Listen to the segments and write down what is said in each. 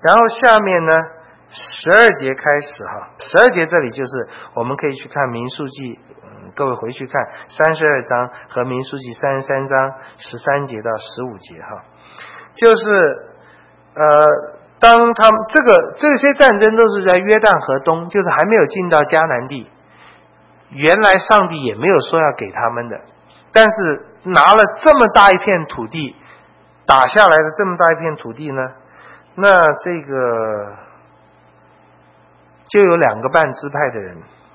然后下面呢12节开始12节这里就是我们可以去看民数记，各位回去看32章和民数记33章13节到15节就是当他们这些战争都是在约旦河东，就是还没有进到迦南地，原来上帝也没有说要给他们的，但是拿了这么大一片土地，打下来的这么大一片土地呢，那这个就有2个半支派的人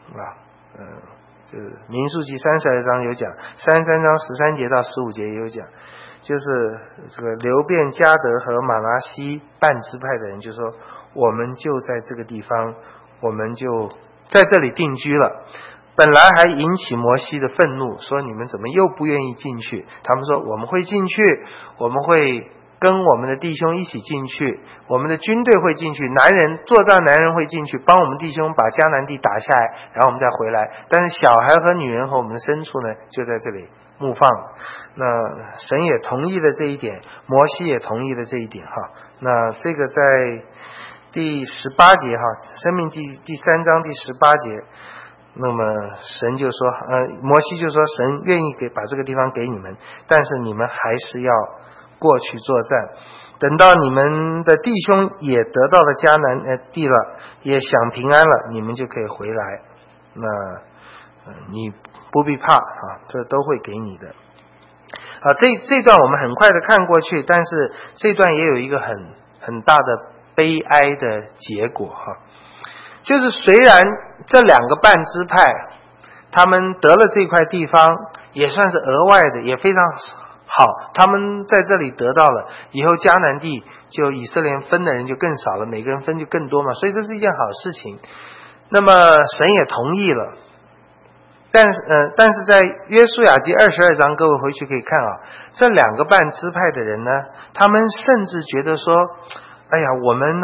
就是民数记32章有讲，33章13节到15节也有讲，就是这个流便、迦得和马拿西半支派的人就说，我们就在这个地方，我们就在这里定居了。本来还引起摩西的愤怒，说你们怎么又不愿意进去？他们说我们会进去，我们会跟我们的弟兄一起进去，我们的军队会进去，作战男人会进去，帮我们弟兄把迦南地打下来，然后我们再回来。但是小孩和女人和我们的牲畜呢，就在这里牧放。那神也同意了这一点，摩西也同意了这一点那这个在第18节申命记第3章第18节，那么神就说摩西就说神愿意把这个地方给你们，但是你们还是要过去作战，等到你们的弟兄也得到了迦南地了，也享平安了，你们就可以回来。那你不必怕这都会给你的。这段我们很快的看过去，但是这段也有一个很大的悲哀的结果就是虽然这2个半支派他们得了这块地方，也算是额外的，也非常好，他们在这里得到了，以后迦南地就以色列分的人就更少了，每个人分就更多嘛，所以这是一件好事情。那么神也同意了，但是在约书亚记22章，各位回去可以看这2个半支派的人呢，他们甚至觉得说，哎呀，我们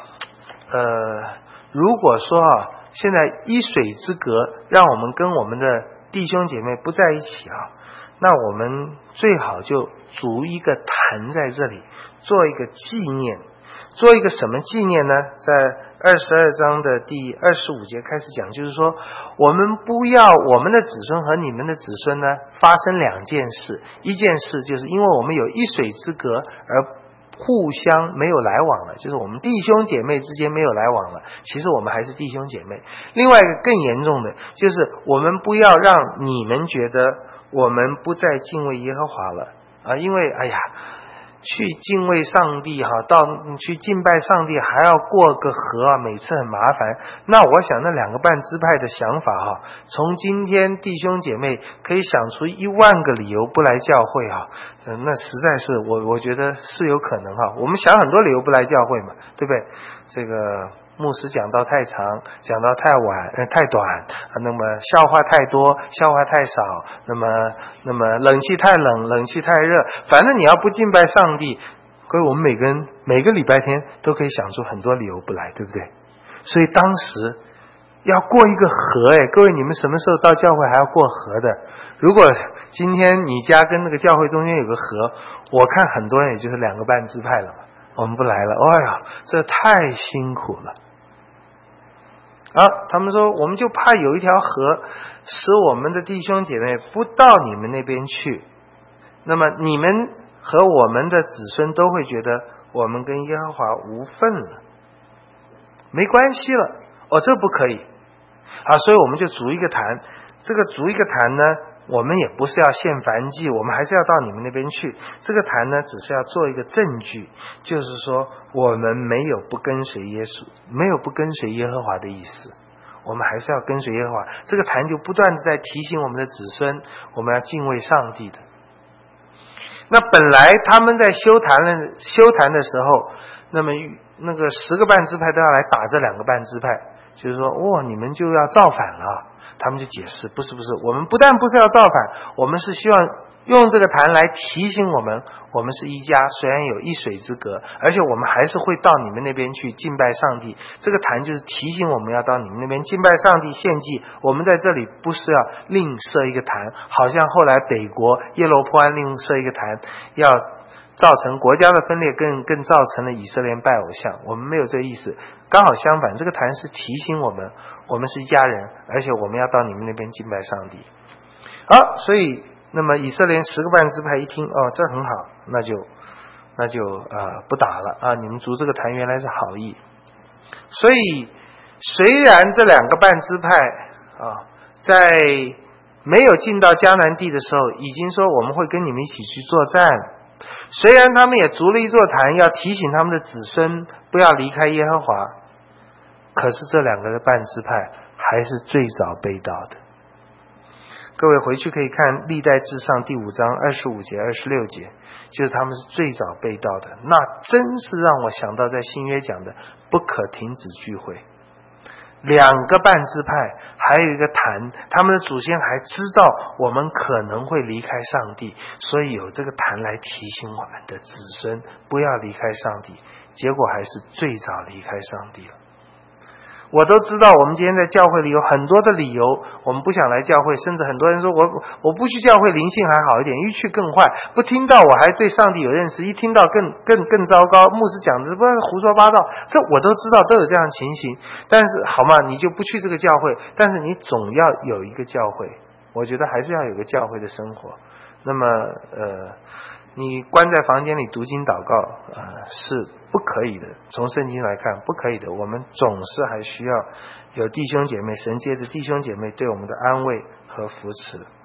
如果说现在一水之隔，让我们跟我们的弟兄姐妹不在一起那我们最好就筑一个坛在这里，做一个纪念。做一个什么纪念呢？在22章的第25节开始讲，就是说我们不要我们的子孙和你们的子孙呢发生2件事。一件事就是因为我们有一水之隔而互相没有来往了，就是我们弟兄姐妹之间没有来往了，其实我们还是弟兄姐妹。另外一个更严重的就是我们不要让你们觉得我们不再敬畏耶和华了因为去敬畏上帝到去敬拜上帝还要过个河每次很麻烦。那我想那2个半支派的想法从今天弟兄姐妹可以想出10000个理由不来教会那实在是我觉得是有可能我们想很多理由不来教会嘛，对不对？这个牧师讲到太长，讲到太短那么笑话太多，笑话太少，那么冷气太冷，冷气太热，反正你要不敬拜上帝，各位我们每个礼拜天都可以想出很多理由不来，对不对？所以当时要过一个河各位你们什么时候到教会还要过河的？如果今天你家跟那个教会中间有个河，我看很多人也就是2个半支派了嘛，我们不来了，这太辛苦了他们说我们就怕有一条河使我们的弟兄姐妹不到你们那边去，那么你们和我们的子孙都会觉得我们跟耶和华无分了，没关系了这不可以所以我们就筑一个坛。这个筑一个坛呢，我们也不是要献燔祭，我们还是要到你们那边去。这个坛呢，只是要做一个证据，就是说我们没有不跟随耶稣，没有不跟随耶和华的意思，我们还是要跟随耶和华。这个坛就不断的在提醒我们的子孙，我们要敬畏上帝的。那本来他们在修坛的时候，那么那个10个半支派都要来打这2个半支派，就是说你们就要造反了。他们就解释不是，我们不但不是要造反，我们是希望用这个坛来提醒我们是一家，虽然有一水之隔，而且我们还是会到你们那边去敬拜上帝。这个坛就是提醒我们要到你们那边敬拜上帝献祭，我们在这里不是要另设一个坛，好像后来北国耶罗波安另设一个坛，要造成国家的分裂，更造成了以色列拜偶像。我们没有这个意思，刚好相反，这个坛是提醒我们，我们是一家人，而且我们要到你们那边敬拜上帝。好，所以那么以色列10个半支派一听，哦，这很好，那就不打了啊！你们筑这个坛原来是好意。所以虽然这2个半支派啊，在没有进到迦南地的时候，已经说我们会跟你们一起去作战。虽然他们也筑了一座坛，要提醒他们的子孙不要离开耶和华，可是这2个半支派还是最早被盗的。各位回去可以看历代志上第5章25节26节，就是他们是最早被盗的。那真是让我想到在新约讲的不可停止聚会。2个半支派还有一个坛，他们的祖先还知道我们可能会离开上帝，所以有这个坛来提醒我们的子孙不要离开上帝，结果还是最早离开上帝了。我都知道我们今天在教会里有很多的理由我们不想来教会，甚至很多人说我不去教会灵性还好一点，一去更坏，不听到我还对上帝有认识，一听到更糟糕，牧师讲的不胡说八道，这我都知道，都有这样的情形。但是好嘛，你就不去这个教会，但是你总要有一个教会，我觉得还是要有个教会的生活。那么你关在房间里读经祷告是不可以的，从圣经来看不可以的。我们总是还需要有弟兄姐妹，神借着弟兄姐妹对我们的安慰和扶持。